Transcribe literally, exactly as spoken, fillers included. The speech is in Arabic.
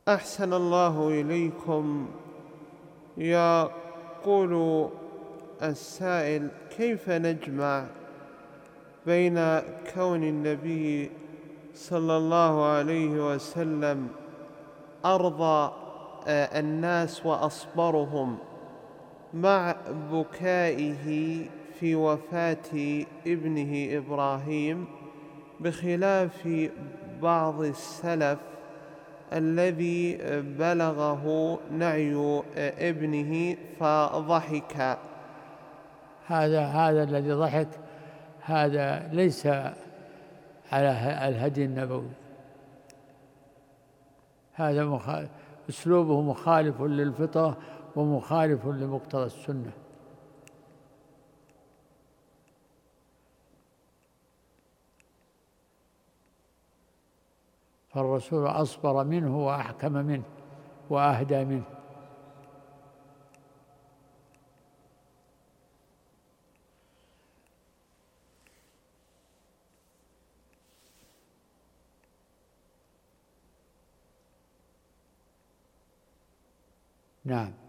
أحسن الله إليكم. يقول السائل: كيف نجمع بين كون النبي صلى الله عليه وسلم أرضى الناس وأصبرهم مع بكائه في وفاة ابنه إبراهيم، بخلاف بعض السلف الذي بلغه نعي ابنه فضحك؟ هذا هذا الذي ضحك هذا ليس على الهدي النبوي، هذا مخالف، أسلوبه مخالف للفطرة ومخالف لمقتضى السنة. فالرسول أصبر منه وأحكم منه وأهدى منه. نعم.